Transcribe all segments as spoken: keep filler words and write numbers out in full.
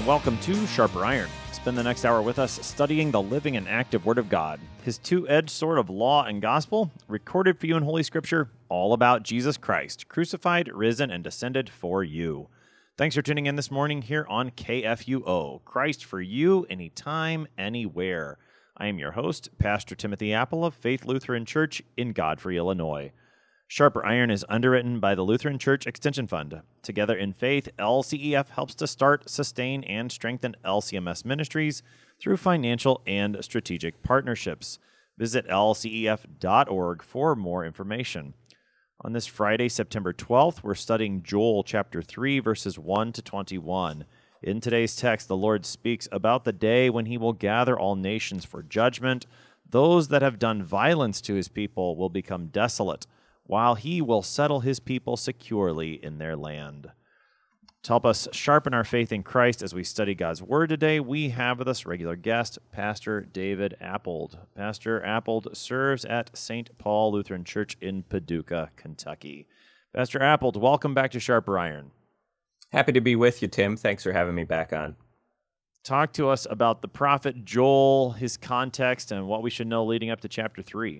and welcome to Sharper Iron. Spend the next hour with us studying the living and active Word of God, His two-edged sword of law and gospel, recorded for you in Holy Scripture, all about Jesus Christ, crucified, risen, and descended for you. Thanks for tuning in this morning here on K F U O, Christ for you, anytime, anywhere. I am your host, Pastor Timothy Apple of Faith Lutheran Church in Godfrey, Illinois. Sharper Iron is underwritten by the Lutheran Church Extension Fund. Together in Faith, L C E F helps to start, sustain, and strengthen L C M S ministries through financial and strategic partnerships. Visit L C E F dot org for more information. On this Friday, September twelfth, we're studying Joel chapter three, verses one to twenty-one. In today's text, the Lord speaks about the day when he will gather all nations for judgment. Those that have done violence to his people will become desolate, while he will settle his people securely in their land. To help us sharpen our faith in Christ as we study God's Word today, we have with us regular guest, Pastor David Appold. Pastor Appold serves at Saint Paul Lutheran Church in Paducah, Kentucky. Pastor Appold, welcome back to Sharper Iron. Happy to be with you, Tim. Thanks for having me back on. Talk to us about the prophet Joel, his context, and what we should know leading up to chapter three.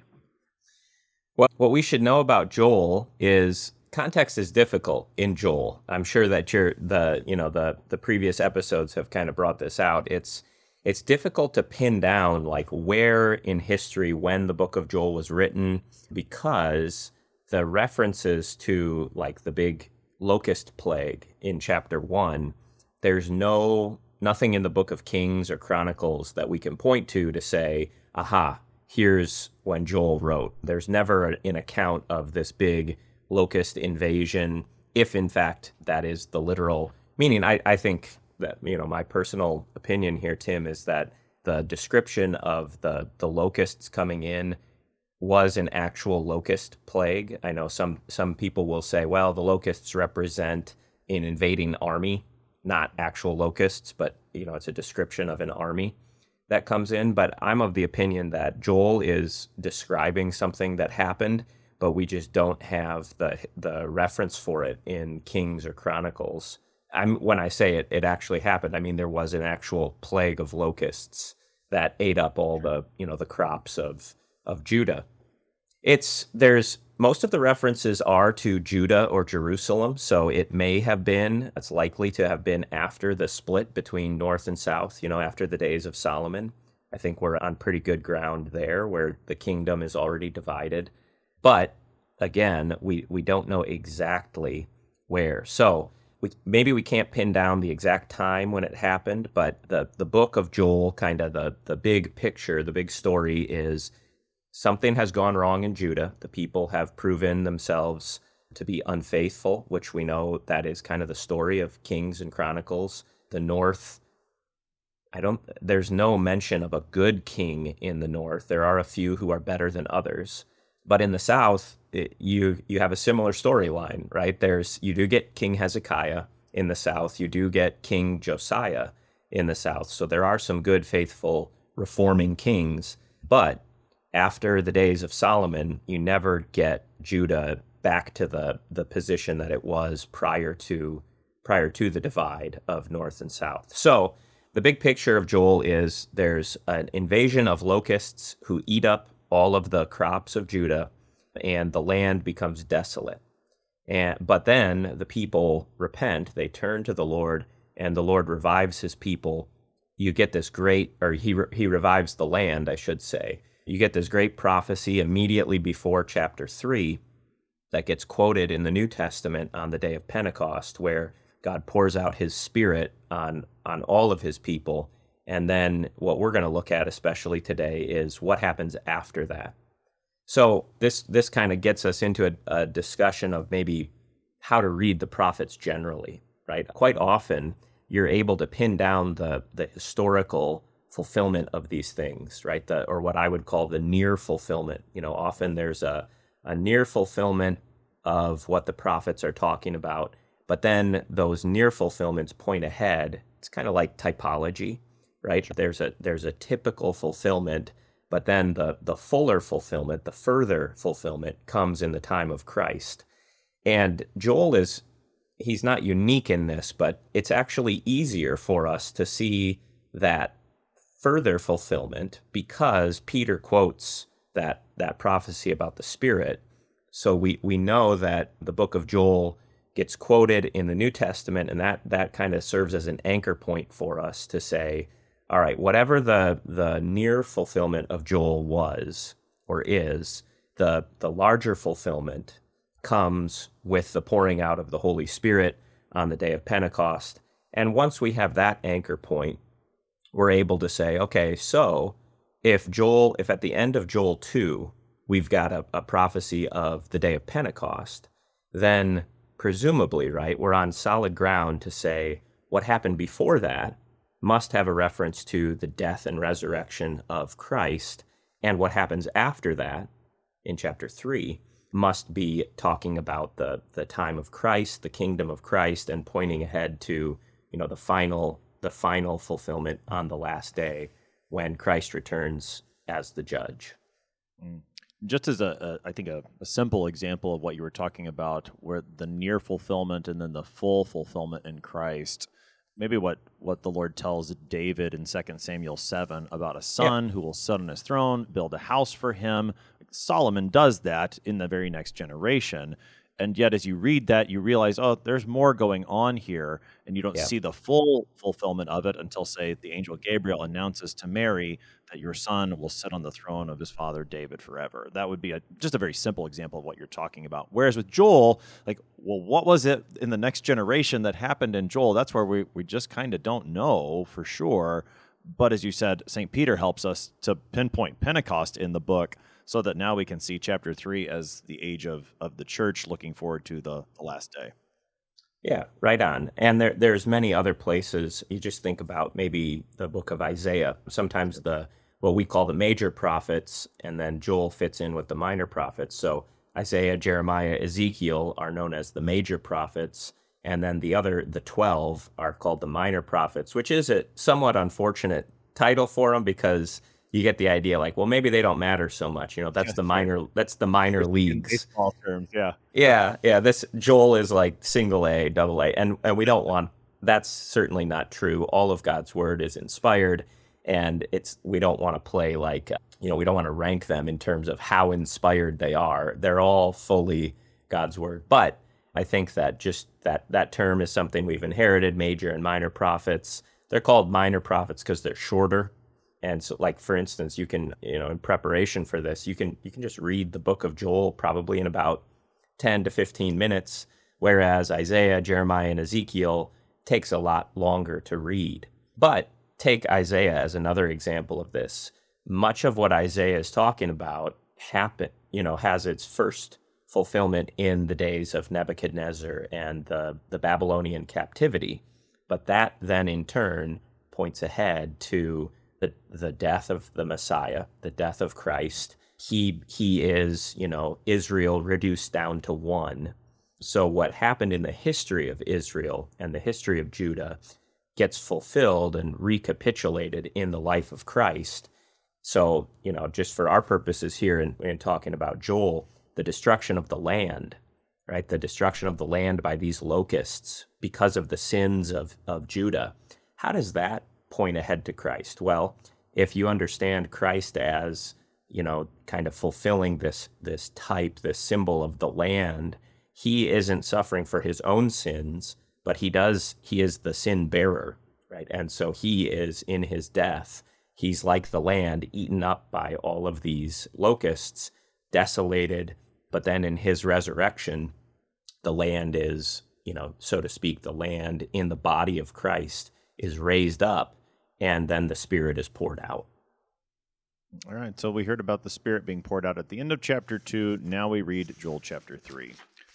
Well, what we should know about Joel is context is difficult in Joel. I'm sure that you're the you know the the previous episodes have kind of brought this out. It's it's difficult to pin down like where in history when the book of Joel was written, because the references to like the big locust plague in chapter one, there's no nothing in the book of Kings or Chronicles that we can point to to say, aha, here's when Joel wrote. There's never an account of this big locust invasion, if in fact that is the literal meaning. I, I think that, you know, my personal opinion here, Tim, is that the description of the, the locusts coming in was an actual locust plague. I know some, some people will say, well, the locusts represent an invading army, not actual locusts, but, you know, it's a description of an army that comes in. But I'm of the opinion that Joel is describing something that happened, but we just don't have the the reference for it in Kings or Chronicles. I'm when I say it, it actually happened, I mean there was an actual plague of locusts that ate up all the you know the crops of of Judah. It's there's most of the references are to Judah or Jerusalem, so it may have been, it's likely to have been after the split between North and South, you know, after the days of Solomon. I think we're on pretty good ground there where the kingdom is already divided. But again, we, we don't know exactly where. So we, maybe we can't pin down the exact time when it happened, but the, the book of Joel, kind of the, the big picture, the big story is something has gone wrong in Judah. The people have proven themselves to be unfaithful, which we know that is kind of the story of Kings and Chronicles. The North, I don't, there's no mention of a good king in the North. There are a few who are better than others. But in the South, it, you you have a similar storyline, right? There's you do get King Hezekiah in the South. You do get King Josiah in the South. So there are some good, faithful, reforming kings. But after the days of Solomon, you never get Judah back to the, the position that it was prior to prior to the divide of North and South. So the big picture of Joel is there's an invasion of locusts who eat up all of the crops of Judah, and the land becomes desolate. And but then the people repent, they turn to the Lord, and the Lord revives his people. You get this great, or he re, he revives the land, I should say. You get this great prophecy immediately before chapter three that gets quoted in the New Testament on the day of Pentecost, where God pours out his Spirit on, on all of his people. And then what we're going to look at, especially today, is what happens after that. So this this kind of gets us into a, a discussion of maybe how to read the prophets generally, right? Quite often, you're able to pin down the, the historical fulfillment of these things, right? The, or what I would call the near fulfillment. You know, often there's a, a near fulfillment of what the prophets are talking about, but then those near fulfillments point ahead. It's kind of like typology, right? There's a there's a typical fulfillment, but then the the fuller fulfillment, the further fulfillment comes in the time of Christ. And Joel is he's not unique in this, but it's actually easier for us to see that further fulfillment because Peter quotes that that prophecy about the Spirit. So we we know that the book of Joel gets quoted in the New Testament, and that that kind of serves as an anchor point for us to say, all right, whatever the the near fulfillment of Joel was or is, the the larger fulfillment comes with the pouring out of the Holy Spirit on the day of Pentecost. And once we have that anchor point, we're able to say, okay, so if Joel, if at the end of Joel two, we've got a, a prophecy of the day of Pentecost, then presumably, right, we're on solid ground to say what happened before that must have a reference to the death and resurrection of Christ, and what happens after that in chapter three must be talking about the the time of Christ, the kingdom of Christ, and pointing ahead to, you know, the final the final fulfillment on the last day when Christ returns as the judge. Mm. Just as a, a I think a, a simple example of what you were talking about, where the near fulfillment and then the full fulfillment in Christ, maybe what, what the Lord tells David in Second Samuel seven about a son yeah. who will sit on his throne, build a house for him. Solomon does that in the very next generation. And yet as you read that, you realize, oh, there's more going on here, and you don't yeah. see the full fulfillment of it until, say, the angel Gabriel announces to Mary that your son will sit on the throne of his father David forever. That would be a, just a very simple example of what you're talking about. Whereas with Joel, like, well, what was it in the next generation that happened in Joel? That's where we, we just kind of don't know for sure. But as you said, Saint Peter helps us to pinpoint Pentecost in the book, so that now we can see chapter three as the age of, of the church looking forward to the, the last day. Yeah, right on. And there there's many other places. You just think about maybe the book of Isaiah. Sometimes the what we call the major prophets, and then Joel fits in with the minor prophets. So Isaiah, Jeremiah, Ezekiel are known as the major prophets, and then the other, the twelve, are called the minor prophets, which is a somewhat unfortunate title for them because you get the idea, like, well, maybe they don't matter so much. You know, that's yeah, the minor, that's the minor leagues. Baseball terms, yeah. Yeah, yeah. This Joel is like single A, double A, and and we don't want. That's certainly not true. All of God's word is inspired, and it's we don't want to play like you know we don't want to rank them in terms of how inspired they are. They're all fully God's word. But I think that just that that term is something we've inherited. Major and minor prophets. They're called minor prophets because they're shorter. And so, like, for instance, you can, you know, in preparation for this, you can you can just read the book of Joel probably in about ten to fifteen minutes, whereas Isaiah, Jeremiah, and Ezekiel takes a lot longer to read. But take Isaiah as another example of this. Much of what Isaiah is talking about happen, you know, has its first fulfillment in the days of Nebuchadnezzar and the, the Babylonian captivity. But that then, in turn, points ahead to The, the death of the Messiah, the death of Christ. He he is, you know, Israel reduced down to one. So what happened in the history of Israel and the history of Judah gets fulfilled and recapitulated in the life of Christ. So, you know, just for our purposes here in, in talking about Joel, the destruction of the land, right? The destruction of the land by these locusts because of the sins of, of Judah. How does that point ahead to Christ? Well, if you understand Christ as, you know, kind of fulfilling this this type, this symbol of the land, he isn't suffering for his own sins, but he does, he is the sin bearer, right? And so he is in his death, he's like the land eaten up by all of these locusts, desolated, but then in his resurrection, the land is, you know, so to speak, the land in the body of Christ is raised up, and then the Spirit is poured out. All right, so we heard about the Spirit being poured out at the end of chapter two. Now we read Joel chapter three.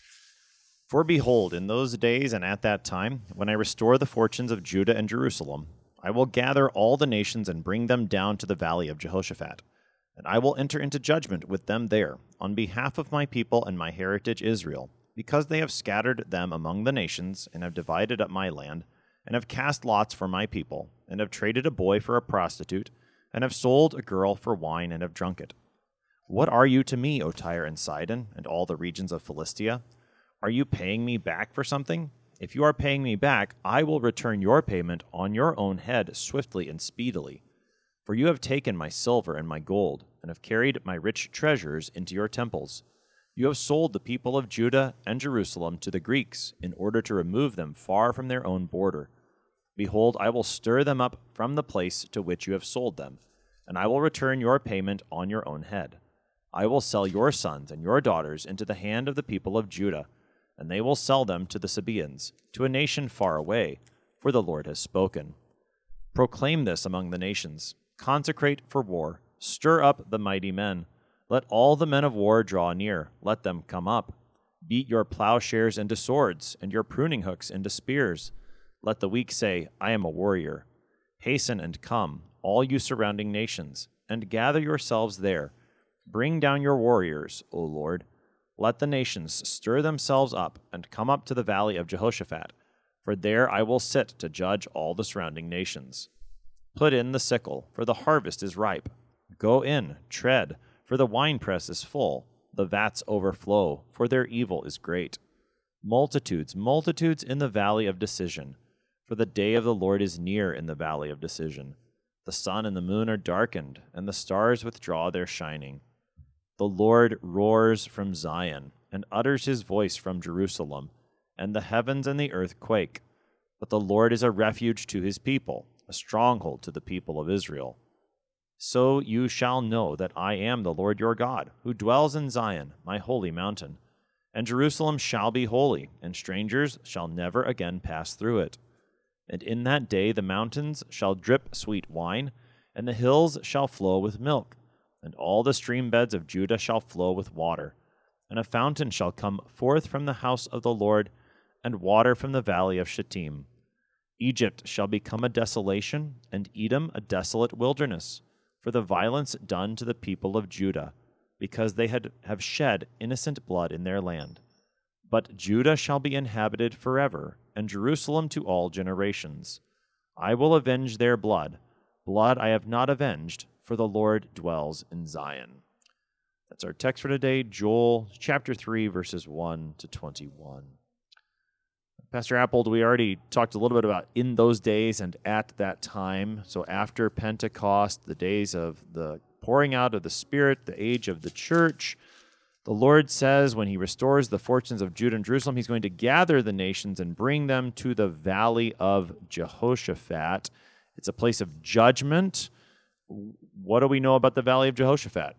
For behold, in those days and at that time, when I restore the fortunes of Judah and Jerusalem, I will gather all the nations and bring them down to the valley of Jehoshaphat. And I will enter into judgment with them there, on behalf of my people and my heritage Israel, because they have scattered them among the nations, and have divided up my land, and have cast lots for my people, and have traded a boy for a prostitute, and have sold a girl for wine, and have drunk it. What are you to me, O Tyre and Sidon, and all the regions of Philistia? Are you paying me back for something? If you are paying me back, I will return your payment on your own head swiftly and speedily. For you have taken my silver and my gold, and have carried my rich treasures into your temples. You have sold the people of Judah and Jerusalem to the Greeks, in order to remove them far from their own border. Behold, I will stir them up from the place to which you have sold them, and I will return your payment on your own head. I will sell your sons and your daughters into the hand of the people of Judah, and they will sell them to the Sabaeans, to a nation far away, for the Lord has spoken. Proclaim this among the nations. Consecrate for war. Stir up the mighty men. Let all the men of war draw near. Let them come up. Beat your plowshares into swords, and your pruning hooks into spears. Let the weak say, I am a warrior. Hasten and come, all you surrounding nations, and gather yourselves there. Bring down your warriors, O Lord. Let the nations stir themselves up and come up to the valley of Jehoshaphat, for there I will sit to judge all the surrounding nations. Put in the sickle, for the harvest is ripe. Go in, tread, for the winepress is full. The vats overflow, for their evil is great. Multitudes, multitudes in the valley of decision, for the day of the Lord is near in the valley of decision. The sun and the moon are darkened, and the stars withdraw their shining. The Lord roars from Zion, and utters his voice from Jerusalem, and the heavens and the earth quake. But the Lord is a refuge to his people, a stronghold to the people of Israel. So you shall know that I am the Lord your God, who dwells in Zion, my holy mountain. And Jerusalem shall be holy, and strangers shall never again pass through it. And in that day the mountains shall drip sweet wine, and the hills shall flow with milk. And all the stream beds of Judah shall flow with water. And a fountain shall come forth from the house of the Lord, and water from the valley of Shittim. Egypt shall become a desolation, and Edom a desolate wilderness, for the violence done to the people of Judah, because they had have shed innocent blood in their land. But Judah shall be inhabited forever, and Jerusalem to all generations. I will avenge their blood, blood I have not avenged, for the Lord dwells in Zion. That's our text for today, Joel chapter three, verses one to twenty-one. Pastor Appold, we already talked a little bit about in those days and at that time. So after Pentecost, the days of the pouring out of the Spirit, the age of the church, the Lord says when he restores the fortunes of Judah and Jerusalem, he's going to gather the nations and bring them to the valley of Jehoshaphat. It's a place of judgment. What do we know about the valley of Jehoshaphat?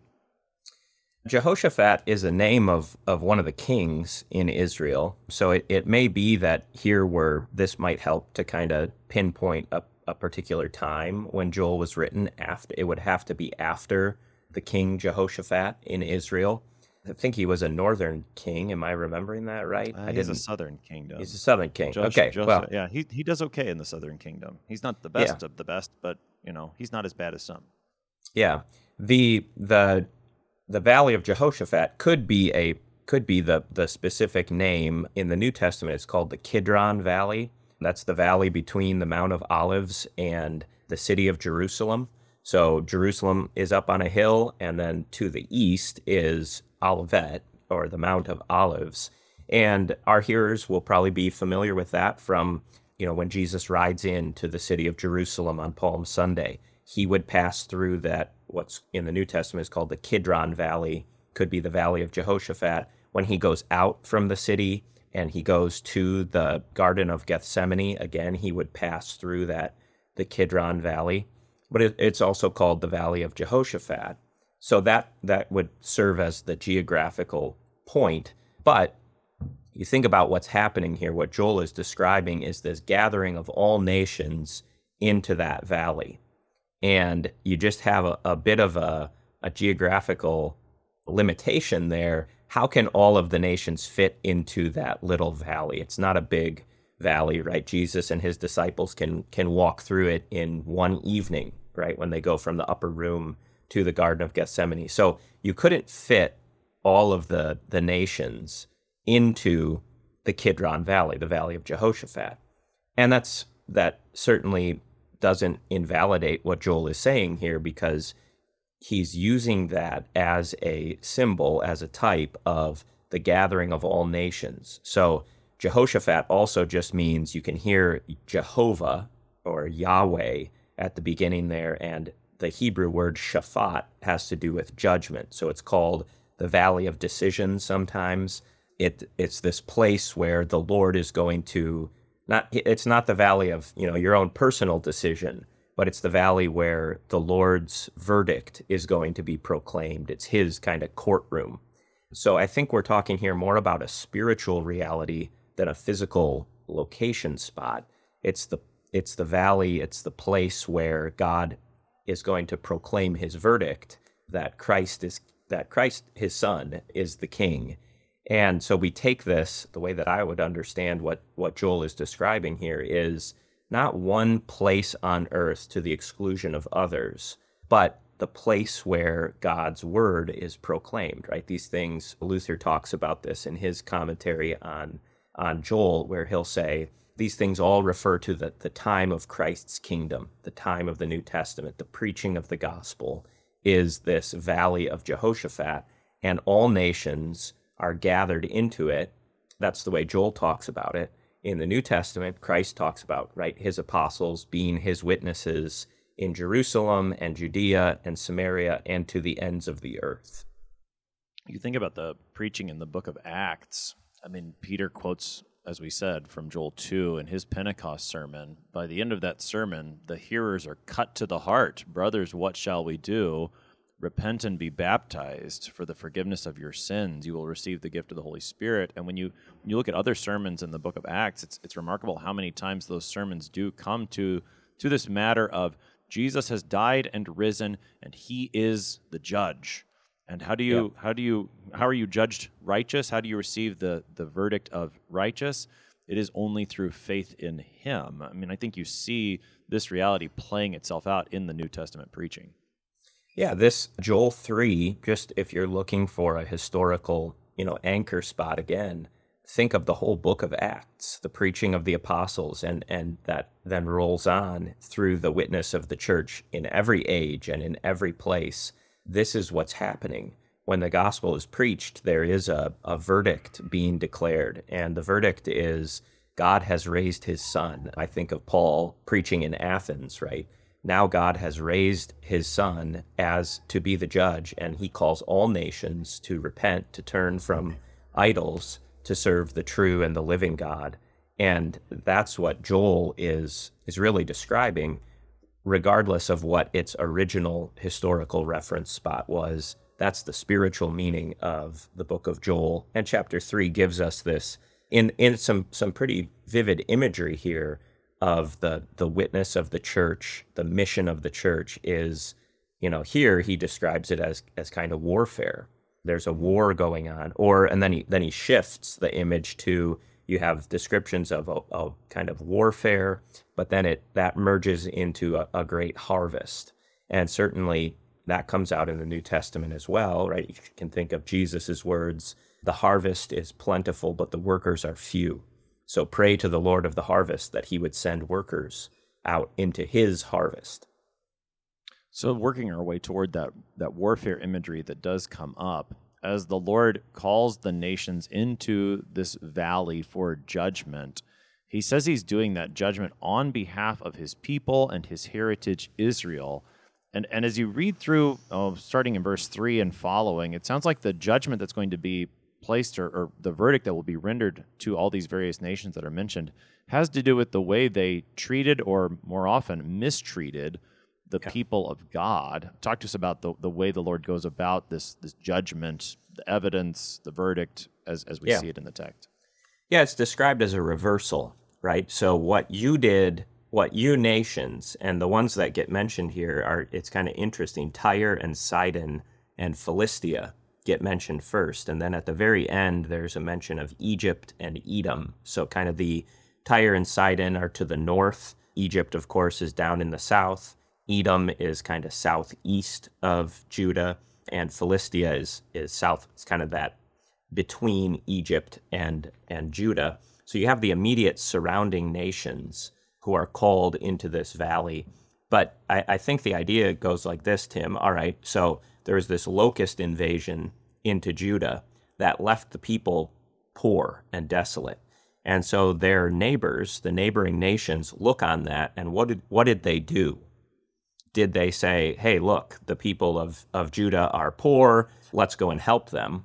Jehoshaphat is a name of, of one of the kings in Israel, so it, it may be that here where this might help to kind of pinpoint a, a particular time when Joel was written. After it would have to be after the king Jehoshaphat in Israel. I think he was a northern king. Am I remembering that right? Uh, I he's didn't. a southern kingdom. He's a southern king. Josh, okay, Joseph, well, yeah, he he does okay in the southern kingdom. He's not the best Yeah. of the best, but you know he's not as bad as some. yeah. The the the Valley of Jehoshaphat could be a could be the the specific name in the New Testament. It's called the Kidron Valley. That's the valley between the Mount of Olives and the city of Jerusalem. So Jerusalem is up on a hill, and then to the east is Olivet, or the Mount of Olives. And our hearers will probably be familiar with that from, you know, when Jesus rides into the city of Jerusalem on Palm Sunday. He would pass through that, what's in the New Testament is called the Kidron Valley, could be the Valley of Jehoshaphat. When he goes out from the city and he goes to the Garden of Gethsemane, again, he would pass through that, the Kidron Valley. But it, it's also called the Valley of Jehoshaphat. So that that would serve as the geographical point. But you think about what's happening here, what Joel is describing is this gathering of all nations into that valley. And you just have a, a bit of a, a geographical limitation there. How can all of the nations fit into that little valley? It's not a big valley, right? Jesus and his disciples can can walk through it in one evening, right? When they go from the upper room to the Garden of Gethsemane. So you couldn't fit all of the, the nations into the Kidron Valley, the Valley of Jehoshaphat. And that's that certainly doesn't invalidate what Joel is saying here, because he's using that as a symbol, as a type of the gathering of all nations. So Jehoshaphat also just means, you can hear Jehovah or Yahweh at the beginning there, and the Hebrew word shaphat has to do with judgment. So it's called the Valley of Decision sometimes. It it's this place where the Lord is going to, not it's not the valley of, you know, your own personal decision, but it's the valley where the Lord's verdict is going to be proclaimed. It's his kind of courtroom. So I think we're talking here more about a spiritual reality than a physical location spot. It's the it's the valley, it's the place where God is going to proclaim his verdict that Christ is that Christ, his son, is the king. And so we take this, the way that I would understand what, what Joel is describing here is not one place on earth to the exclusion of others, but the place where God's word is proclaimed, right? These things, Luther talks about this in his commentary on, on Joel, where he'll say, these things all refer to the, the time of Christ's kingdom, the time of the New Testament, the preaching of the gospel is this valley of Jehoshaphat, and all nations are gathered into it. That's the way Joel talks about it. In the New Testament, Christ talks about, right, his apostles being his witnesses in Jerusalem and Judea and Samaria and to the ends of the earth. You think about the preaching in the book of Acts. I mean, Peter quotes, as we said, from Joel two in his Pentecost sermon. By the end of that sermon, the hearers are cut to the heart. Brothers, what shall we do? Repent and be baptized for the forgiveness of your sins. You will receive the gift of the Holy Spirit. And when you when you look at other sermons in the book of Acts, it's it's remarkable how many times those sermons do come to to this matter of Jesus has died and risen, and he is the judge. And how do you yeah. how do you how are you judged righteous? How do you receive the the verdict of righteous? It is only through faith in him. I mean, I think you see this reality playing itself out in the New Testament preaching. Yeah, this Joel three, just if you're looking for a historical, you know, anchor spot again, think of the whole book of Acts, the preaching of the apostles, and and that then rolls on through the witness of the church in every age and in every place. This is what's happening. When the gospel is preached, there is a, a verdict being declared, and the verdict is God has raised his son. I think of Paul preaching in Athens, right? Now God has raised his son as to be the judge, and he calls all nations to repent, to turn from idols, to serve the true and the living God. And that's what Joel is is really describing, regardless of what its original historical reference spot was. That's the spiritual meaning of the book of Joel. And chapter three gives us this in, in some, some pretty vivid imagery here of the, the witness of the church. The mission of the church is, you know, here he describes it as, as kind of warfare. There's a war going on. Or, and then he, then he shifts the image to, you have descriptions of a, a kind of warfare, but then it that merges into a, a great harvest. And certainly that comes out in the New Testament as well, right? You can think of Jesus's words, the harvest is plentiful, but the workers are few. So pray to the Lord of the harvest that he would send workers out into his harvest. So working our way toward that, that warfare imagery that does come up, as the Lord calls the nations into this valley for judgment, he says he's doing that judgment on behalf of his people and his heritage, Israel. And and as you read through, oh, starting in verse three and following, it sounds like the judgment that's going to be placed, or, or the verdict that will be rendered to all these various nations that are mentioned, has to do with the way they treated, or more often mistreated, the yeah. people of God. Talk to us about the, the way the Lord goes about this this judgment, the evidence, the verdict, as, as we yeah. see it in the text. Yeah, it's described as a reversal, right? So what you did, what you nations, and the ones that get mentioned here are, it's kind of interesting, Tyre and Sidon and Philistia get mentioned first. And then at the very end, there's a mention of Egypt and Edom. So kind of the Tyre and Sidon are to the north. Egypt, of course, is down in the south. Edom is kind of southeast of Judah, and Philistia is, is south. It's kind of that between Egypt and, and Judah. So you have the immediate surrounding nations who are called into this valley. But I, I think the idea goes like this, Tim. All right, so there's this locust invasion into Judah that left the people poor and desolate. And so their neighbors, the neighboring nations, look on that, and what did what did they do? Did they say, hey, look, the people of, of Judah are poor, let's go and help them?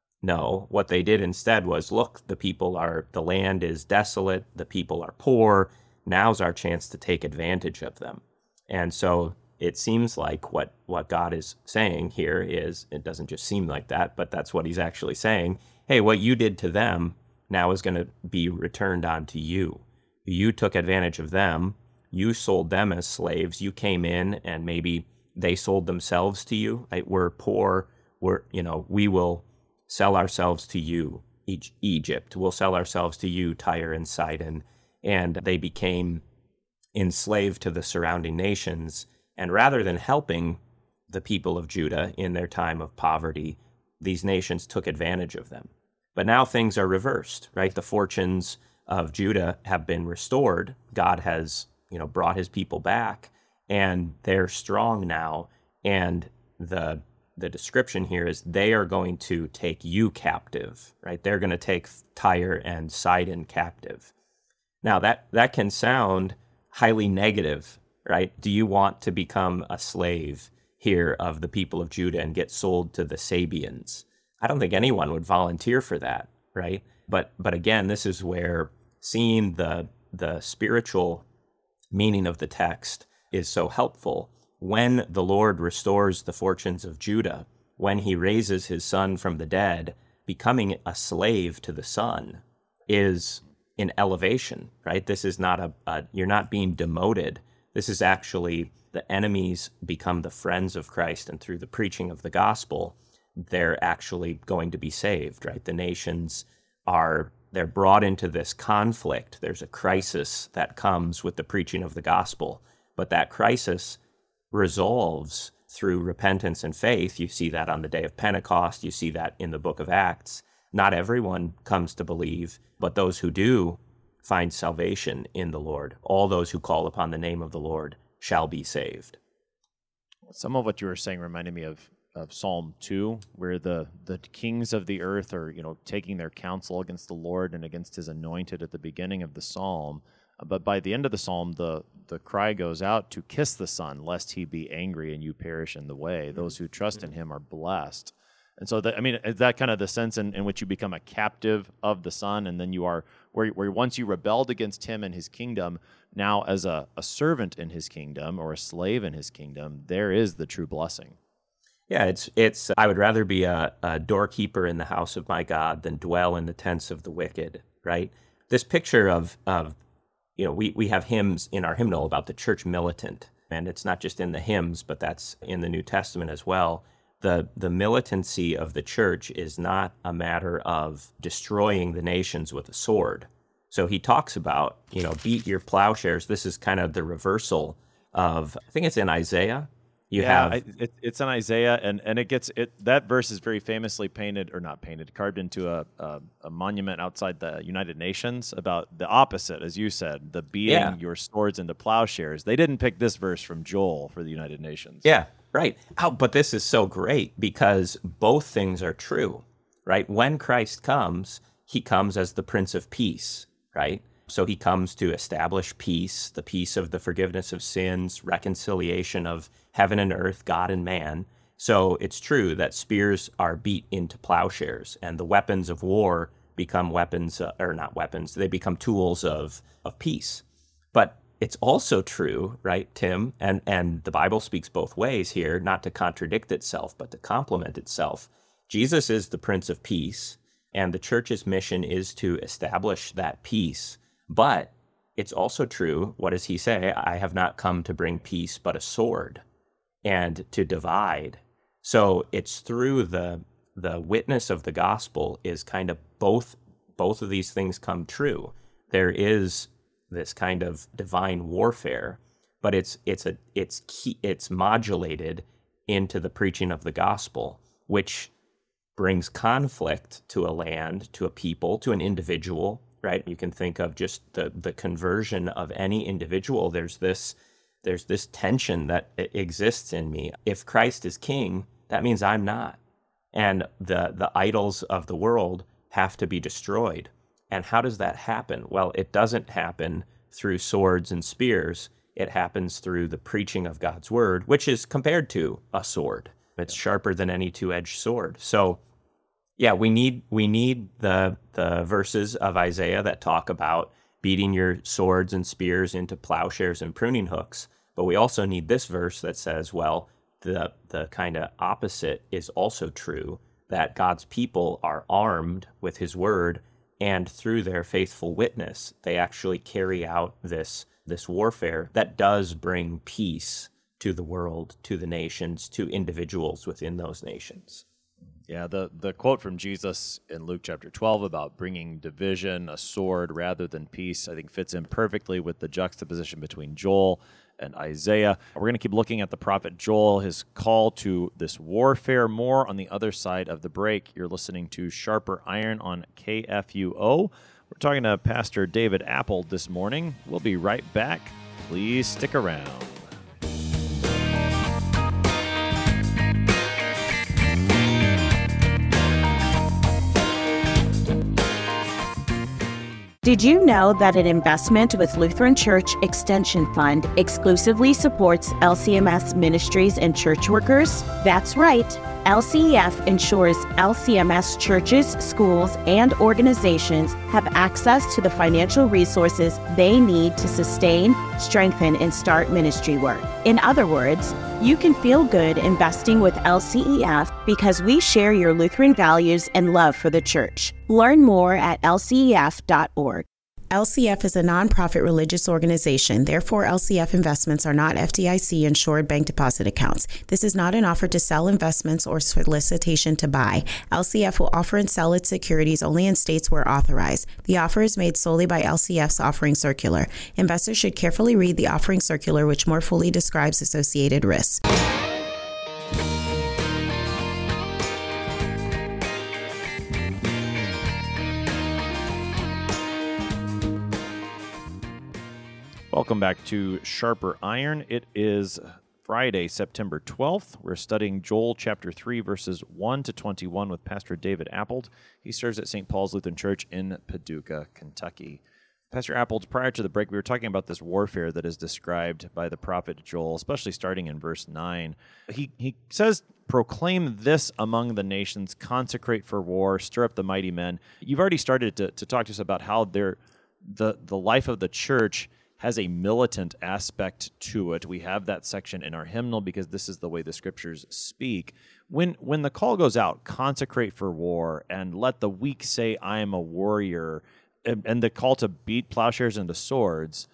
No, what they did instead was, look, the people are, the land is desolate, the people are poor, now's our chance to take advantage of them. And so it seems like what, what God is saying here is, it doesn't just seem like that, but that's what he's actually saying. Hey, what you did to them now is going to be returned onto you. You took advantage of them. You sold them as slaves. You came in and maybe they sold themselves to you. Right? We're poor. We're, you know, we will sell ourselves to you, Egypt. We'll sell ourselves to you, Tyre and Sidon. And they became enslaved to the surrounding nations. And rather than helping the people of Judah in their time of poverty, these nations took advantage of them. But now things are reversed, right? The fortunes of Judah have been restored. God has, you know, brought his people back, and they're strong now. And the the description here is they are going to take you captive, right? They're going to take Tyre and Sidon captive. Now that that can sound highly negative, right? Do you want to become a slave here of the people of Judah and get sold to the Sabians? I don't think anyone would volunteer for that, right? But but again, this is where seeing the the spiritual meaning of the text is so helpful. When the Lord restores the fortunes of Judah, when he raises his son from the dead, becoming a slave to the son is an elevation, right? This is not a, a you're not being demoted. This is actually the enemies become the friends of Christ, and through the preaching of the gospel, they're actually going to be saved, right? The nations are, they're brought into this conflict. There's a crisis that comes with the preaching of the gospel, but that crisis resolves through repentance and faith. You see that on the day of Pentecost. You see that in the book of Acts. Not everyone comes to believe, but those who do find salvation in the Lord. All those who call upon the name of the Lord shall be saved. Some of what you were saying reminded me of of Psalm two, where the, the kings of the earth are, you know, taking their counsel against the Lord and against his anointed at the beginning of the psalm. But by the end of the psalm, the, the cry goes out to kiss the Son, lest he be angry and you perish in the way. Those who trust in him are blessed. And so, that, I mean, is that kind of the sense in, in which you become a captive of the Son, and then you are, where, where once you rebelled against him and his kingdom, now as a, a servant in his kingdom or a slave in his kingdom, there is the true blessing. Yeah, it's, it's. I would rather be a, a doorkeeper in the house of my God than dwell in the tents of the wicked, right? This picture of, of you know, we, we have hymns in our hymnal about the church militant, and it's not just in the hymns, but that's in the New Testament as well. The, the militancy of the church is not a matter of destroying the nations with a sword. So he talks about, you know, beat your plowshares. This is kind of the reversal of, I think it's in Isaiah. You yeah, have I, it, it's in Isaiah, and, and it gets it. That verse is very famously painted, or not painted, carved into a, a, a monument outside the United Nations about the opposite, as you said, the beating Yeah. your swords into plowshares. They didn't pick this verse from Joel for the United Nations. Yeah, right. Oh, but this is so great because both things are true, right? When Christ comes, he comes as the Prince of Peace, right? So he comes to establish peace, the peace of the forgiveness of sins, reconciliation of heaven and earth, God and man. So it's true that spears are beat into plowshares, and the weapons of war become weapons, uh, or not weapons, they become tools of, of peace. But it's also true, right, Tim? And, and the Bible speaks both ways here, not to contradict itself, but to complement itself. Jesus is the Prince of Peace, and the church's mission is to establish that peace. But it's also true, what does he say? I have not come to bring peace, but a sword, and to divide. So it's through the the witness of the gospel is kind of both both of these things come true. There is this kind of divine warfare, but it's it's a it's key, it's modulated into the preaching of the gospel, which brings conflict to a land, to a people, to an individual. Right? You can think of just the, the conversion of any individual. There's this there's this tension that exists in me. If Christ is king, that means I'm not. And the the idols of the world have to be destroyed. And how does that happen? Well, it doesn't happen through swords and spears. It happens through the preaching of God's word, which is compared to a sword. It's sharper than any two-edged sword. So, yeah, we need we need the the verses of Isaiah that talk about beating your swords and spears into plowshares and pruning hooks. But we also need this verse that says, well, the the kind of opposite is also true, that God's people are armed with his word, and through their faithful witness, they actually carry out this this warfare that does bring peace to the world, to the nations, to individuals within those nations. Yeah, the, the quote from Jesus in Luke chapter twelve about bringing division, a sword rather than peace, I think fits in perfectly with the juxtaposition between Joel and Isaiah. We're going to keep looking at the prophet Joel, his call to this warfare, more on the other side of the break. You're listening to Sharper Iron on K F U O. We're talking to Pastor David Appold this morning. We'll be right back. Please stick around. Did you know that an investment with Lutheran Church Extension Fund exclusively supports L C M S ministries and church workers? That's right. L C E F ensures L C M S churches, schools, and organizations have access to the financial resources they need to sustain, strengthen, and start ministry work. In other words, you can feel good investing with L C E F because we share your Lutheran values and love for the church. Learn more at L C E F dot org. L C F is a nonprofit religious organization. Therefore, L C F investments are not F D I C-insured bank deposit accounts. This is not an offer to sell investments or solicitation to buy. L C F will offer and sell its securities only in states where authorized. The offer is made solely by L C F's offering circular. Investors should carefully read the offering circular, which more fully describes associated risks. Welcome back to Sharper Iron. It is Friday, September twelfth. We're studying Joel chapter three, verses one to twenty-one with Pastor David Appold. He serves at Saint Paul's Lutheran Church in Paducah, Kentucky. Pastor Appold, prior to the break, we were talking about this warfare that is described by the prophet Joel, especially starting in verse nine. He, he says, proclaim this among the nations, consecrate for war, stir up the mighty men. You've already started to, to talk to us about how the, the life of the church has a militant aspect to it. We have that section in our hymnal because this is the way the scriptures speak. When when the call goes out, consecrate for war, and let the weak say, I am a warrior, and, and the call to beat plowshares into swords,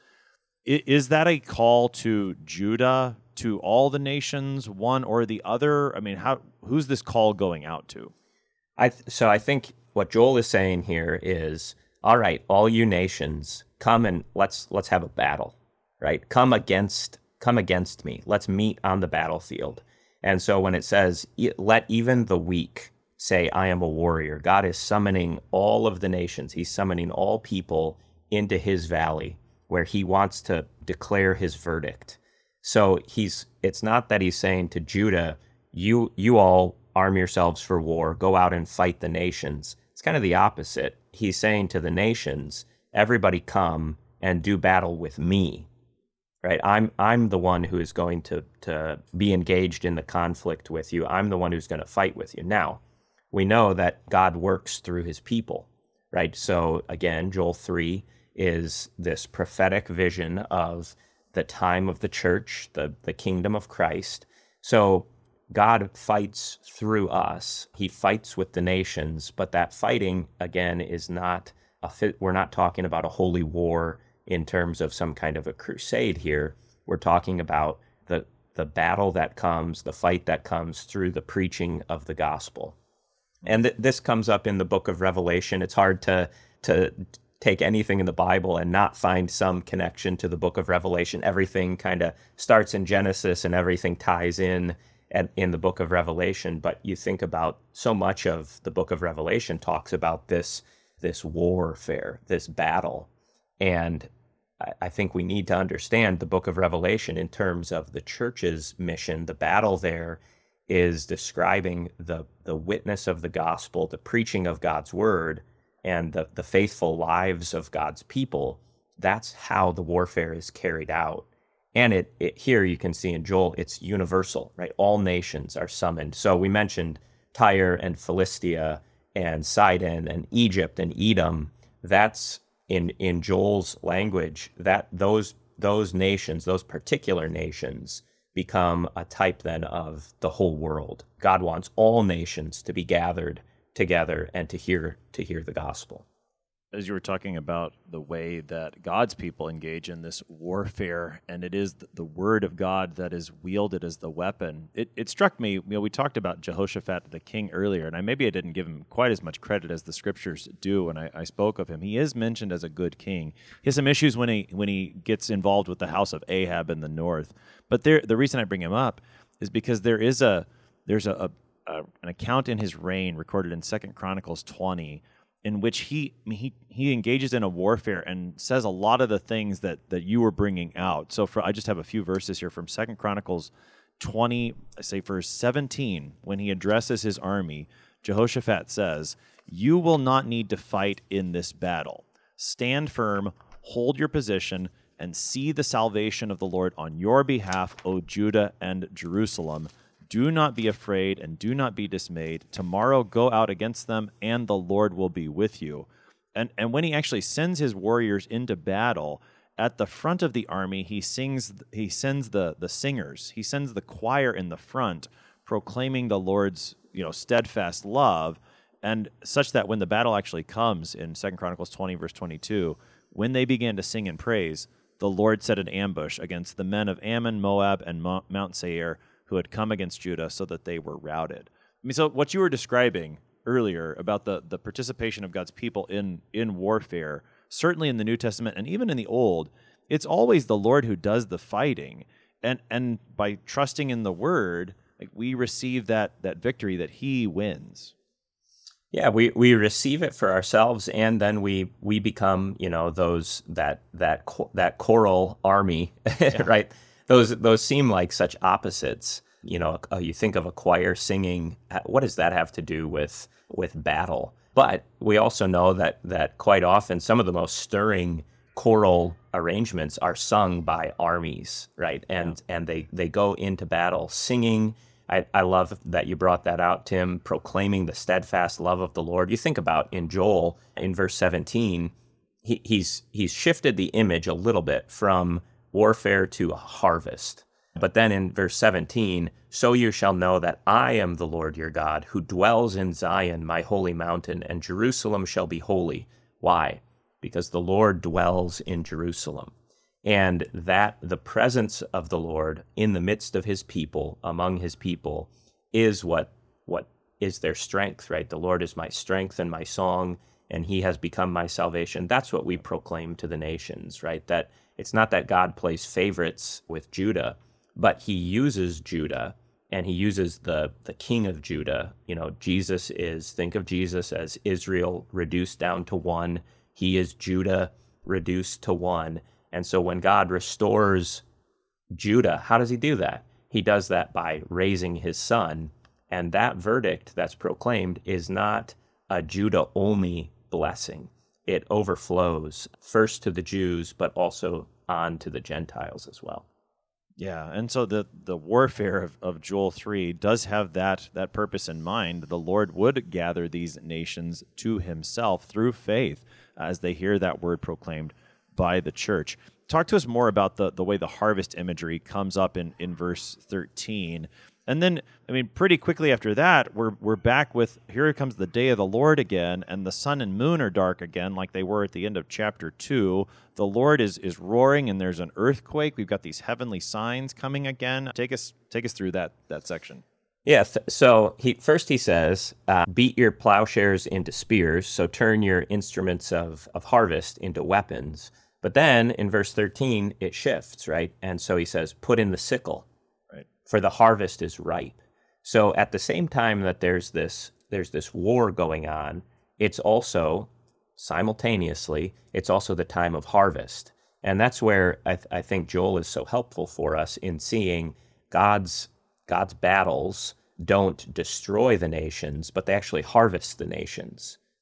is that a call to Judah, to all the nations, one or the other? I mean, how who's this call going out to? I th- so I think what Joel is saying here is, all right, all you nations, come and let's let's have a battle, right? Come against come against me. Let's meet on the battlefield. And so when it says, let even the weak say, I am a warrior, God is summoning all of the nations. He's summoning all people into his valley where he wants to declare his verdict. So he's it's not that he's saying to Judah, you you all arm yourselves for war, go out and fight the nations. It's kind of the opposite. He's saying to the nations, everybody come and do battle with me, right? I'm I'm the one who is going to, to be engaged in the conflict with you. I'm the one who's going to fight with you. Now, we know that God works through his people, right? So again, Joel three is this prophetic vision of the time of the church, the, the kingdom of Christ. So God fights through us. He fights with the nations, but that fighting, again, is not a fit. We're not talking about a holy war in terms of some kind of a crusade here. We're talking about the the battle that comes, the fight that comes through the preaching of the gospel. And th- this comes up in the book of Revelation. It's hard to to take anything in the Bible and not find some connection to the book of Revelation. Everything kind of starts in Genesis and everything ties in at, in the book of Revelation. But you think about so much of the book of Revelation talks about this this warfare, this battle. And I, I think we need to understand the book of Revelation in terms of the church's mission. The battle there is describing the, the witness of the gospel, the preaching of God's word, and the, the faithful lives of God's people, that's how the warfare is carried out. And it, it here you can see in Joel, it's universal, right? All nations are summoned. So we mentioned Tyre and Philistia and Sidon and Egypt and Edom. That's in in Joel's language, that those those nations, those particular nations, become a type then of the whole world. God wants all nations to be gathered together and to hear to hear the gospel. As you were talking about the way that God's people engage in this warfare, and it is the word of God that is wielded as the weapon, it, it struck me, you know, we talked about Jehoshaphat the king earlier, and I maybe I didn't give him quite as much credit as the scriptures do when I, I spoke of him. He is mentioned as a good king. He has some issues when he when he gets involved with the house of Ahab in the north. But there, the reason I bring him up is because there is a there's a, a, a an account in his reign recorded in Second Chronicles twenty, in which he I mean, he he engages in a warfare and says a lot of the things that, that you were bringing out. So for I just have a few verses here from Second Chronicles twenty, I say verse seventeen, when he addresses his army, Jehoshaphat says, "You will not need to fight in this battle. Stand firm, hold your position, and see the salvation of the Lord on your behalf, O Judah and Jerusalem. Do not be afraid and do not be dismayed. Tomorrow go out against them, and the Lord will be with you." And and when he actually sends his warriors into battle, at the front of the army, he sings. He sends the the singers. He sends the choir in the front, proclaiming the Lord's you know steadfast love, and such that when the battle actually comes in Second Chronicles twenty verse twenty-two, when they began to sing and praise, the Lord set an ambush against the men of Ammon, Moab, and Mo- Mount Seir, who had come against Judah, so that they were routed. I mean, so what you were describing earlier about the, the participation of God's people in, in warfare, certainly in the New Testament and even in the Old, it's always the Lord who does the fighting. And and by trusting in the Word, like, we receive that that victory that He wins. Yeah, we, we receive it for ourselves, and then we we become, you know, those that that that choral army, yeah. Right? Those those seem like such opposites. You know, uh, you think of a choir singing. What does that have to do with with battle? But we also know that that quite often some of the most stirring choral arrangements are sung by armies, right? And yeah. and they, they go into battle singing. I, I love that you brought that out, Tim, proclaiming the steadfast love of the Lord. You think about in Joel, in verse seventeen, he, he's he's shifted the image a little bit from warfare to a harvest. But then in verse seventeen, "So you shall know that I am the Lord your God, who dwells in Zion, my holy mountain, and Jerusalem shall be holy." Why? Because the Lord dwells in Jerusalem. And that the presence of the Lord in the midst of his people, among his people, is what what is their strength, right? The Lord is my strength and my song, and he has become my salvation. That's what we proclaim to the nations, right? That it's not that God plays favorites with Judah, but he uses Judah, and he uses the, the king of Judah. You know, Jesus is, think of Jesus as Israel reduced down to one. He is Judah reduced to one. And so when God restores Judah, how does he do that? He does that by raising his son. And that verdict that's proclaimed is not a Judah-only blessing. It overflows first to the Jews, but also on to the Gentiles as well. Yeah, and so the, the warfare of, of Joel three does have that that purpose in mind. The Lord would gather these nations to himself through faith as they hear that word proclaimed by the church. Talk to us more about the, the way the harvest imagery comes up in, in verse thirteen. And then, I mean, pretty quickly after that, we're we're back with, here comes the day of the Lord again, and the sun and moon are dark again, like they were at the end of chapter two. The Lord is is roaring, and there's an earthquake. We've got these heavenly signs coming again. Take us take us through that that section. Yeah, th- so he first he says, uh, beat your plowshares into spears, so turn your instruments of, of harvest into weapons. But then in verse thirteen, it shifts, right? And so he says, put in the sickle. For the harvest is ripe. So at the same time that there's this there's this war going on, it's also simultaneously, it's also the time of harvest. And that's where I, th- I think Joel is so helpful for us in seeing God's God's battles don't destroy the nations, but they actually harvest the nations.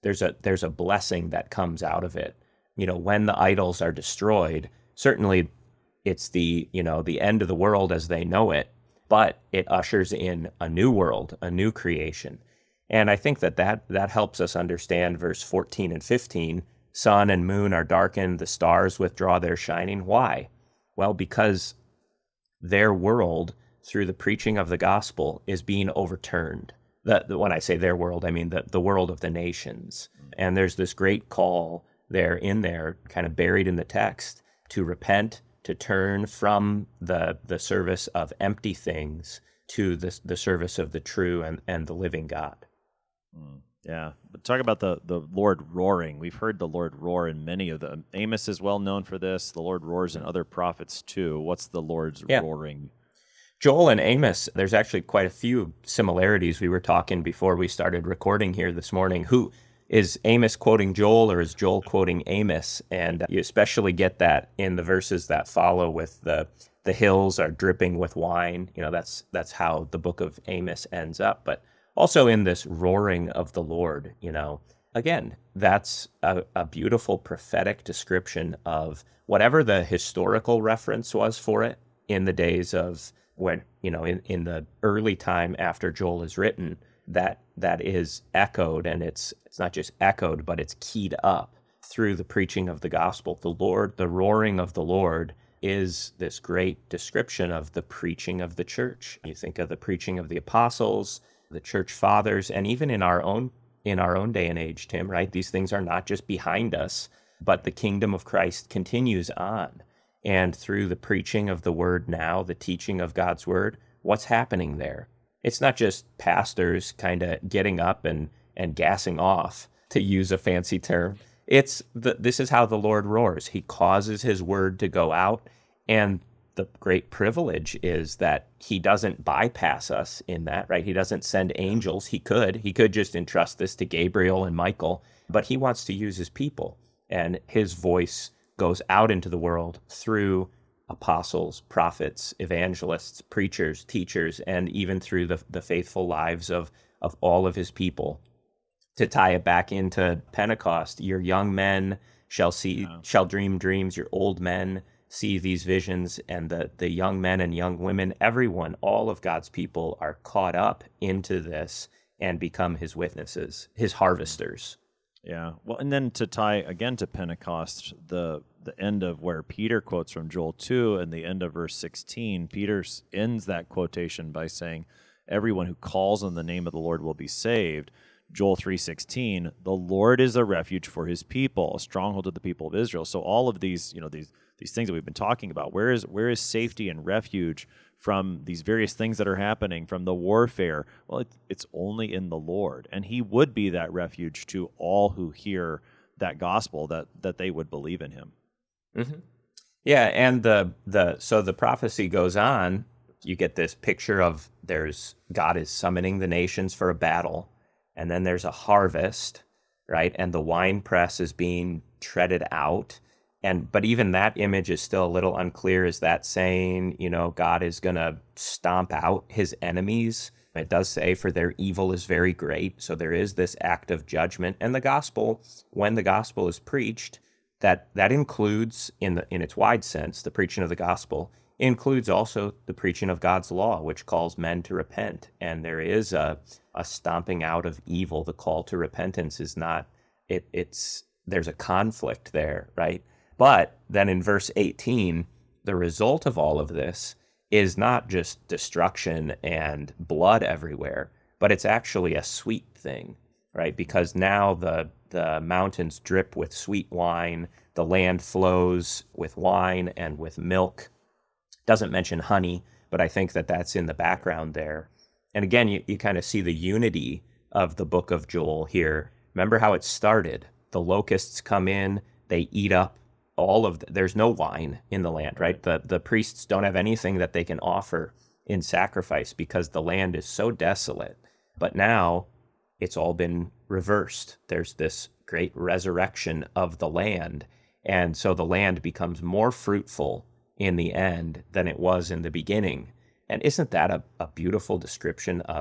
there's a there's a blessing that comes out of it. You know, when the idols are destroyed, certainly it's the, you know, the end of the world as they know it, but it ushers in a new world, a new creation. And I think that that, that helps us understand verse fourteen and fifteen. Sun and moon are darkened, the stars withdraw their shining. Why? Well, because their world, through the preaching of the gospel, is being overturned. The, the, when I say their world, I mean the, the world of the nations. And there's this great call there in there, kind of buried in the text, to repent, to turn from the the service of empty things to the, the service of the true and, and the living God. Mm. Yeah, but talk about the, the Lord roaring. We've heard the Lord roar in many of them. Amos is well known for this. The Lord roars in other prophets too. What's the Lord's yeah. roaring? Joel and Amos, there's actually quite a few similarities. We were talking before we started recording here this morning. Who is Amos quoting Joel, or is Joel quoting Amos? And you especially get that in the verses that follow with the the hills are dripping with wine. You know, that's that's how the book of Amos ends up. But also in this roaring of the Lord, you know, again, that's a, a beautiful prophetic description of whatever the historical reference was for it in the days of when, you know, in, in the early time after Joel is written, that that is echoed, and it's it's not just echoed, but it's keyed up through the preaching of the gospel. The Lord, the roaring of the Lord is this great description of the preaching of the church. You think of the preaching of the apostles, the church fathers, and even in our own in our own day and age, Tim, right? These things are not just behind us, but the kingdom of Christ continues on. And through the preaching of the word now, the teaching of God's word, what's happening there? It's not just pastors kind of getting up and, and gassing off, to use a fancy term. It's the, this is how the Lord roars. He causes his word to go out, and the great privilege is that he doesn't bypass us in that, right? He doesn't send angels. He could. He could just entrust this to Gabriel and Michael, but he wants to use his people, and his voice goes out into the world through apostles, prophets, evangelists, preachers, teachers, and even through the, the faithful lives of, of all of his people. To tie it back into Pentecost, your young men shall see, wow. shall dream dreams, your old men see these visions, and the, the young men and young women, everyone, all of God's people are caught up into this and become his witnesses, his harvesters. Yeah. Well, and then to tie again to Pentecost, the the end of where Peter quotes from Joel two and the end of verse sixteen, Peter ends that quotation by saying, everyone who calls on the name of the Lord will be saved. Joel three sixteen, the Lord is a refuge for his people, a stronghold of the people of Israel. So all of these, you know, these these things that we've been talking about, where is where is safety and refuge from these various things that are happening, from the warfare? Well, it, it's only in the Lord, and he would be that refuge to all who hear that gospel, that that they would believe in him. Mm-hmm. Yeah, and the the so the prophecy goes on. You get this picture of there's God is summoning the nations for a battle, and then there's a harvest, right? And the winepress is being treaded out. And but even that image is still a little unclear. Is that saying, you know, God is going to stomp out his enemies? It does say, for their evil is very great. So there is this act of judgment. And the gospel, when the gospel is preached, that that includes, in the in its wide sense, the preaching of the gospel, includes also the preaching of God's law, which calls men to repent. And there is a, a stomping out of evil. The call to repentance is not, it it's, there's a conflict there, right? But then in verse eighteen, the result of all of this is not just destruction and blood everywhere, but it's actually a sweet thing, right? Because now the the mountains drip with sweet wine, the land flows with wine and with milk. Doesn't mention honey, but I think that that's in the background there. And again, you, you kind of see the unity of the book of Joel here. Remember how it started. The locusts come in, they eat up all of the, there's no wine in the land, right? The the priests don't have anything that they can offer in sacrifice because the land is so desolate. But now it's all been reversed. There's this great resurrection of the land. And so the land becomes more fruitful in the end than it was in the beginning. And isn't that a, a beautiful description of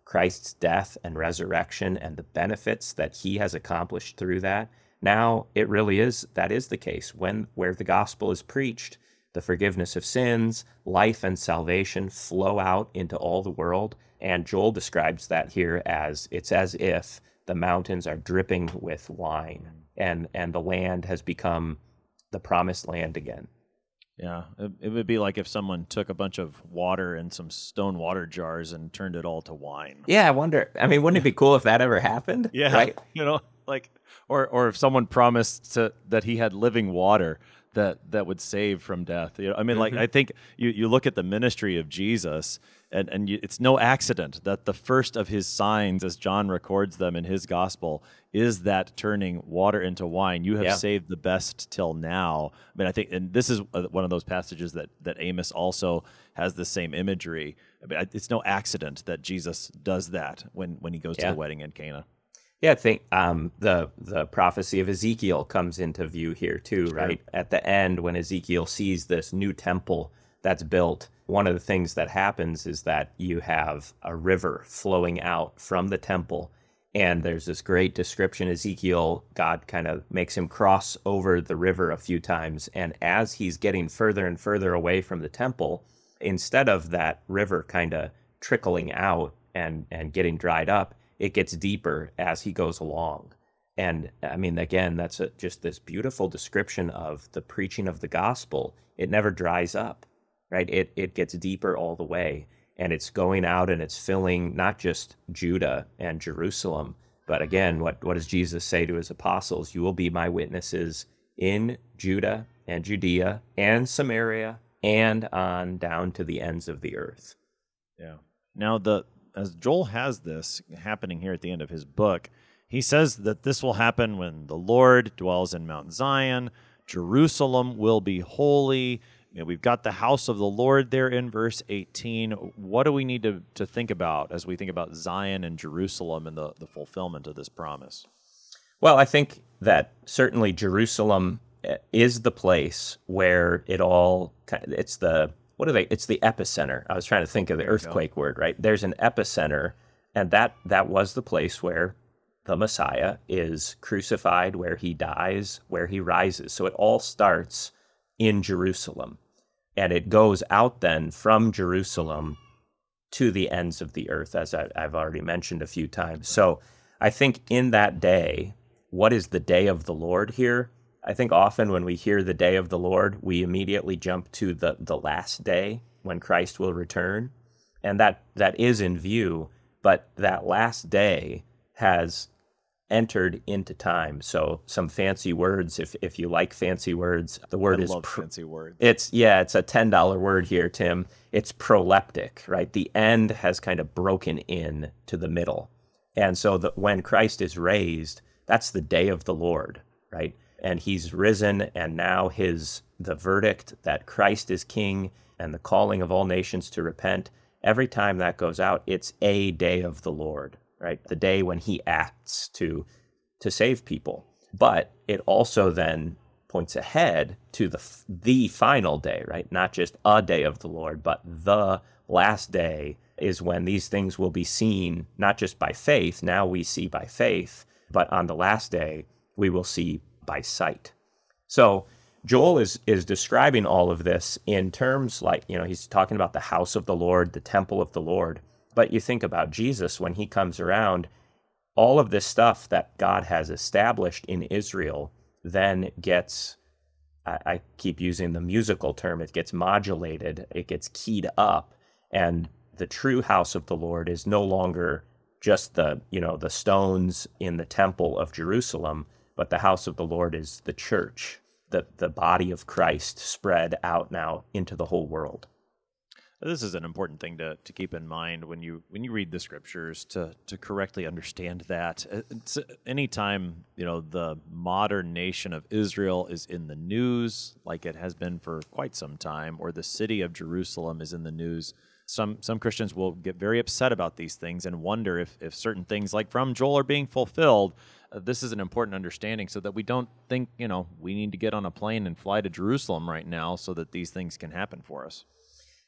Christ's death and resurrection and the benefits that he has accomplished through that, now it really is, that is the case. When where the gospel is preached, the forgiveness of sins, life and salvation flow out into all the world. And Joel describes that here as, it's as if the mountains are dripping with wine and, and the land has become the promised land again. Yeah, it, it would be like if someone took a bunch of water in some stone water jars and turned it all to wine. Yeah, I wonder, I mean, wouldn't it be cool if that ever happened? Yeah, right? You know, like, or or if someone promised to, that he had living water that that would save from death. You know, I mean, like, Mm-hmm. I think you, you look at the ministry of Jesus, and, and you, it's no accident that the first of his signs, as John records them in his gospel, is that turning water into wine. You have Yeah. saved the best till now. I mean, I think, and this is one of those passages that, that Amos also has the same imagery. I mean, it's no accident that Jesus does that when, when he goes Yeah. to the wedding in Cana. Yeah, I think um, the the prophecy of Ezekiel comes into view here too, Sure. right? At the end, when Ezekiel sees this new temple that's built, one of the things that happens is that you have a river flowing out from the temple, and there's this great description. Ezekiel, God kind of makes him cross over the river a few times, and as he's getting further and further away from the temple, instead of that river kind of trickling out and, and getting dried up, it gets deeper as he goes along. And I mean, again, that's a, just this beautiful description of the preaching of the gospel. It never dries up, right? It it gets deeper all the way, and it's going out and it's filling not just Judah and Jerusalem, but again, what, what does Jesus say to his apostles? You will be my witnesses in Judah and Judea and Samaria and on down to the ends of the earth. Yeah. Now, the as Joel has this happening here at the end of his book, he says that this will happen when the Lord dwells in Mount Zion. Jerusalem will be holy. You know, we've got the house of the Lord there in verse eighteen. What do we need to, to think about as we think about Zion and Jerusalem and the, the fulfillment of this promise? Well, I think that certainly Jerusalem is the place where it all, it's the, what are they? It's the epicenter. I was trying to think of the earthquake word, right? There's an epicenter, and that that was the place where the Messiah is crucified, where he dies, where he rises. So it all starts in Jerusalem, and it goes out then from Jerusalem to the ends of the earth, as I, I've already mentioned a few times. So I think in that day, what is the day of the Lord here? I think often when we hear the day of the Lord, we immediately jump to the, the last day when Christ will return. And that, that is in view, but that last day has entered into time. So some fancy words, if if you like fancy words, the word I is love pr- fancy words. It's yeah, it's a ten dollar word here, Tim. It's proleptic, right? The end has kind of broken in to the middle. And so that when Christ is raised, that's the day of the Lord, right? And he's risen, and now his the verdict that Christ is king and the calling of all nations to repent, every time that goes out, it's a day of the Lord, right? The day when he acts to to save people. But it also then points ahead to the the final day, right? Not just a day of the Lord, but the last day is when these things will be seen, not just by faith. Now we see by faith, but on the last day, we will see by sight. So Joel is is describing all of this in terms like, you know, he's talking about the house of the Lord, the temple of the Lord. But you think about Jesus when he comes around, all of this stuff that God has established in Israel then gets, I, I keep using the musical term, it gets modulated, it gets keyed up, and the true house of the Lord is no longer just the, you know, the stones in the temple of Jerusalem, but the house of the Lord is the church, the, the body of Christ spread out now into the whole world. This is an important thing to, to keep in mind when you when you read the scriptures to to correctly understand that. It's, anytime, you know, the modern nation of Israel is in the news, like it has been for quite some time, or the city of Jerusalem is in the news, some some Christians will get very upset about these things and wonder if, if certain things like from Joel are being fulfilled. Uh, this is an important understanding so that we don't think, you know, we need to get on a plane and fly to Jerusalem right now so that these things can happen for us.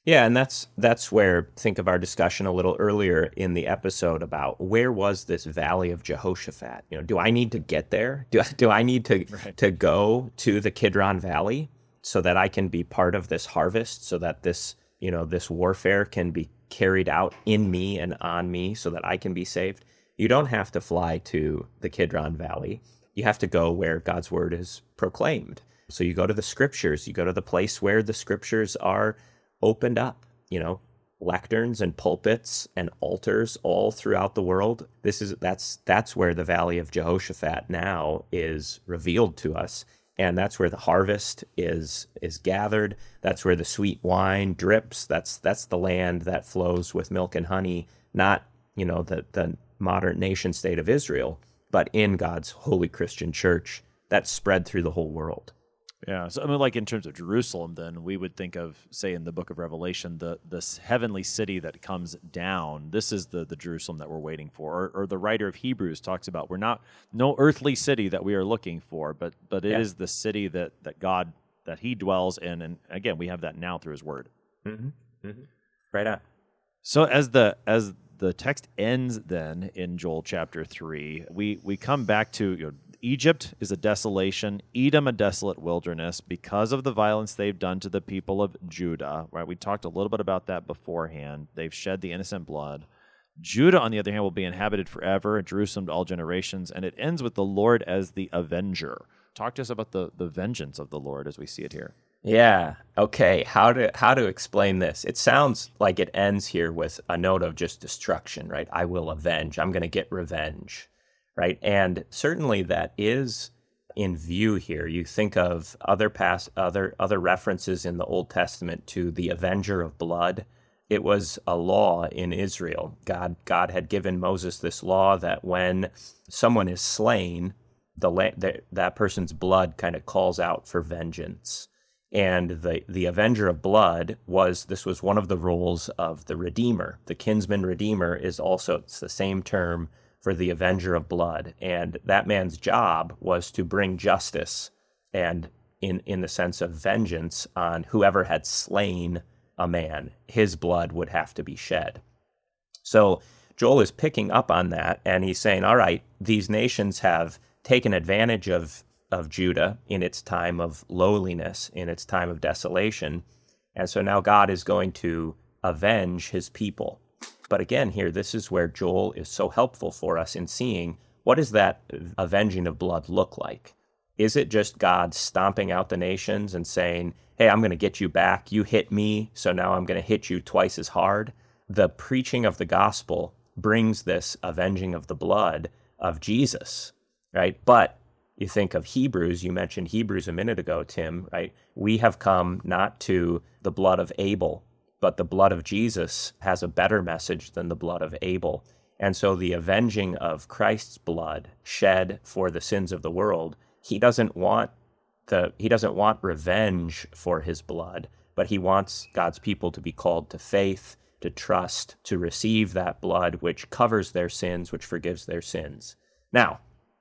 Yeah, and that's that's where, think of our discussion a little earlier in the episode about where was this Valley of Jehoshaphat? You know, do I need to get there? Do, do I need to, Right. to go to the Kidron Valley so that I can be part of this harvest, so that this, you know, this warfare can be carried out in me and on me so that I can be saved? You don't have to fly to the Kidron Valley. You have to go where God's word is proclaimed. So you go to the scriptures, you go to the place where the scriptures are opened up, you know, lecterns and pulpits and altars all throughout the world. This is that's that's where the Valley of Jehoshaphat now is revealed to us, and that's where the harvest is is gathered. That's where the sweet wine drips. That's that's the land that flows with milk and honey, not, you know, the the modern nation state of Israel, but in God's holy Christian church that's spread through the whole world. Yeah, so I mean, like in terms of Jerusalem, then we would think of, say, in the book of Revelation, the this heavenly city that comes down. This is the the Jerusalem that we're waiting for, or, or the writer of Hebrews talks about. We're not no earthly city that we are looking for, but but it Yeah. is the city that that God that He dwells in, and again, we have that now through His Word. Mm-hmm. Mm-hmm. Right on. So as the as the text ends, then in Joel chapter three, we we come back to, you know, Egypt is a desolation, Edom a desolate wilderness because of the violence they've done to the people of Judah. Right? We talked a little bit about that beforehand. They've shed the innocent blood. Judah, on the other hand, will be inhabited forever, Jerusalem to all generations, and it ends with the Lord as the avenger. Talk to us about the, the vengeance of the Lord as we see it here. Yeah. Okay. How to how to explain this? It sounds like it ends here with a note of just destruction, right? I will avenge. I'm going to get revenge, right? And certainly that is in view here. You think of other past other other references in the Old Testament to the avenger of blood. It was a law in Israel. God God had given Moses this law that when someone is slain, the, la- the that person's blood kind of calls out for vengeance. And the, the avenger of blood was, this was one of the roles of the redeemer. The kinsman redeemer is also, it's the same term for the avenger of blood. And that man's job was to bring justice and in, in the sense of vengeance on whoever had slain a man. His blood would have to be shed. So Joel is picking up on that, and he's saying, all right, these nations have taken advantage of of Judah in its time of lowliness, in its time of desolation. And so now God is going to avenge his people. But again, here, this is where Joel is so helpful for us in seeing, what does that avenging of blood look like? Is it just God stomping out the nations and saying, hey, I'm going to get you back. You hit me, so now I'm going to hit you twice as hard? The preaching of the gospel brings this avenging of the blood of Jesus, right? But you think of Hebrews, you mentioned Hebrews a minute ago, Tim, right? We have come not to the blood of Abel, but the blood of Jesus has a better message than the blood of Abel. And so the avenging of Christ's blood shed for the sins of the world, he doesn't want the he doesn't want revenge for his blood, but he wants God's people to be called to faith, to trust, to receive that blood which covers their sins, which forgives their sins. Now,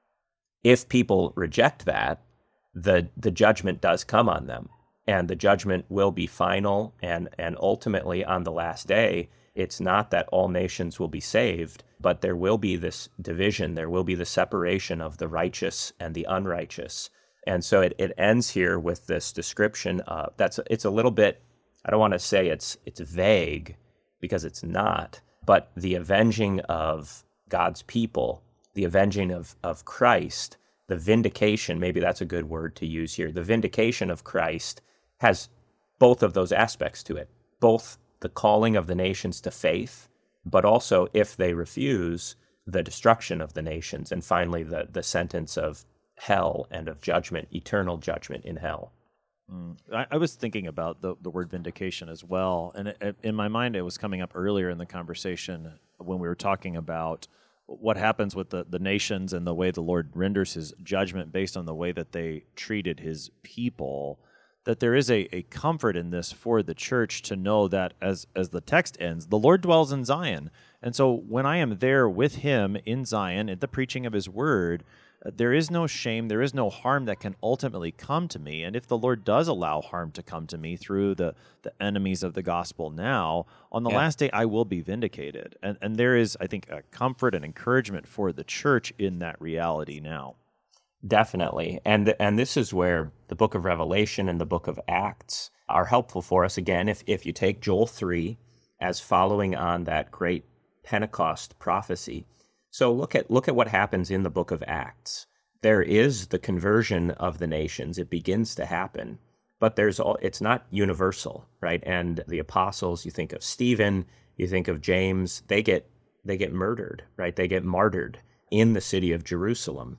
if people reject that, the the judgment does come on them, and the judgment will be final, and, and ultimately on the last day, it's not that all nations will be saved, but there will be this division, there will be the separation of the righteous and the unrighteous. And so it, it ends here with this description of, that's it's a little bit, I don't want to say it's it's vague, because it's not, but the avenging of God's people, the avenging of, of Christ, the vindication, maybe that's a good word to use here, the vindication of Christ has both of those aspects to it, both the calling of the nations to faith, but also, if they refuse, the destruction of the nations, and finally the, the sentence of hell and of judgment, eternal judgment in hell. Mm. I, I was thinking about the, the word vindication as well, and it, it, in my mind, it was coming up earlier in the conversation when we were talking about what happens with the, the nations and the way the Lord renders his judgment based on the way that they treated his people, that there is a, a comfort in this for the church to know that, as as the text ends, the Lord dwells in Zion. And so when I am there with him in Zion at the preaching of his word, there is no shame, there is no harm that can ultimately come to me. And if the Lord does allow harm to come to me through the, the enemies of the gospel now, on the yeah. last day I will be vindicated. And and there is, I think, a comfort and encouragement for the church in that reality now. Definitely. And and this is where the book of Revelation and the book of Acts are helpful for us. Again, if, if you take Joel three as following on that great Pentecost prophecy. So look at look at what happens in the book of Acts. There is the conversion of the nations. It begins to happen, but there's all, it's not universal, right? And the apostles, you think of Stephen, you think of James, they get they get murdered, right? They get martyred in the city of Jerusalem.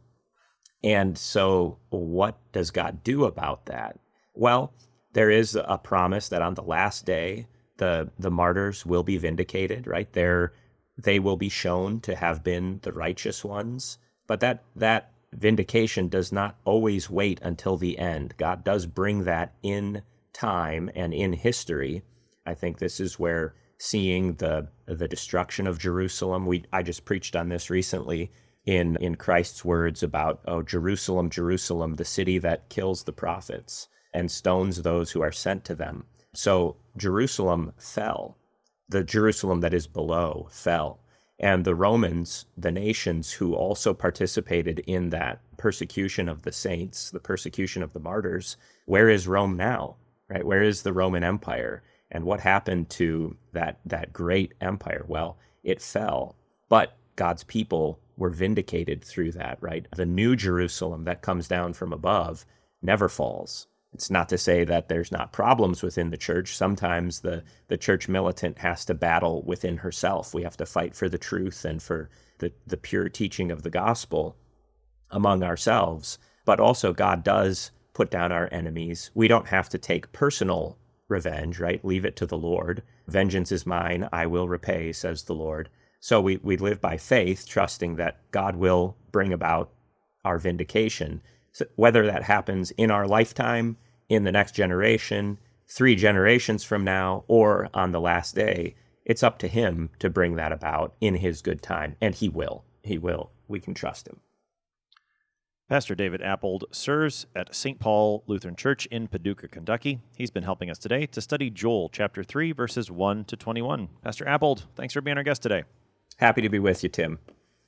And so what does God do about that? Well, there is a promise that on the last day, the the martyrs will be vindicated, right? They're They will be shown to have been the righteous ones, but that that vindication does not always wait until the end. God does bring that in time and in history. I think this is where seeing the the destruction of Jerusalem, we I just preached on this recently in in Christ's words about, oh, Jerusalem, Jerusalem, the city that kills the prophets and stones those who are sent to them. So Jerusalem fell. The Jerusalem that is below fell. And the Romans, the nations who also participated in that persecution of the saints, the persecution of the martyrs, where is Rome now, right? Where is the Roman Empire? And what happened to that, that great empire? Well, it fell, but God's people were vindicated through that, right? The new Jerusalem that comes down from above never falls. It's not to say that there's not problems within the church. Sometimes the, the church militant has to battle within herself. We have to fight for the truth and for the, the pure teaching of the gospel among ourselves. But also God does put down our enemies. We don't have to take personal revenge, right? Leave it to the Lord. Vengeance is mine, I will repay, says the Lord. So we, we live by faith, trusting that God will bring about our vindication. So whether that happens in our lifetime, in the next generation, three generations from now, or on the last day, it's up to him to bring that about in his good time. And he will. He will. We can trust him. Pastor David Appold serves at Saint Paul Lutheran Church in Paducah, Kentucky. He's been helping us today to study Joel chapter three, verses one to twenty-one. Pastor Appold, thanks for being our guest today. Happy to be with you, Tim.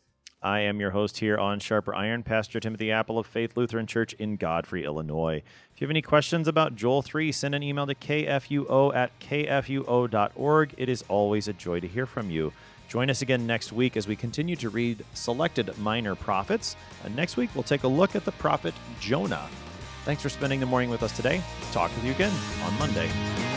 I am your host here on Sharper Iron, Pastor Timothy Apple of Faith Lutheran Church in Godfrey, Illinois. If you have any questions about Joel three, send an email to k f u o at k f u o dot org. It is always a joy to hear from you. Join us again next week as we continue to read selected minor prophets. And next week, we'll take a look at the prophet Jonah. Thanks for spending the morning with us today. Talk with you again on Monday.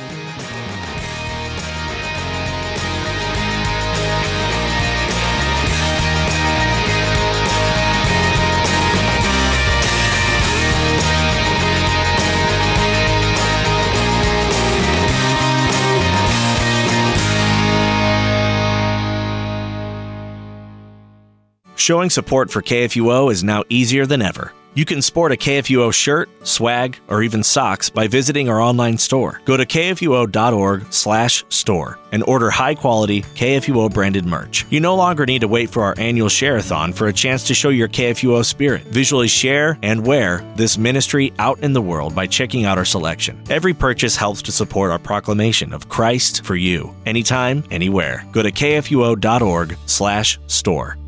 Showing support for K F U O is now easier than ever. You can sport a K F U O shirt, swag, or even socks by visiting our online store. Go to k f u o dot org slash store and order high-quality K F U O branded merch. You no longer need to wait for our annual share-a-thon for a chance to show your K F U O spirit. Visually share and wear this ministry out in the world by checking out our selection. Every purchase helps to support our proclamation of Christ for you, anytime, anywhere. Go to k f u o dot org slash store.